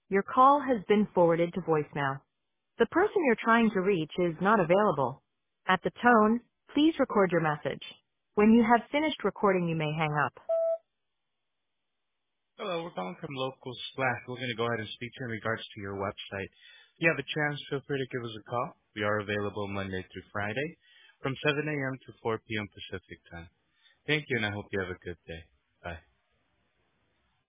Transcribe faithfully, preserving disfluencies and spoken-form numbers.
Your call has been forwarded to voicemail. The person you're trying to reach is not available. At the tone, please record your message. When you have finished recording, you may hang up. Hello, we're calling from Local Slack. We're going to go ahead and speak to you in regards to your website. If you have a chance, feel free to give us a call. We are available Monday through Friday from seven a.m. to four p.m. Pacific time. Thank you, and I hope you have a good day. Bye.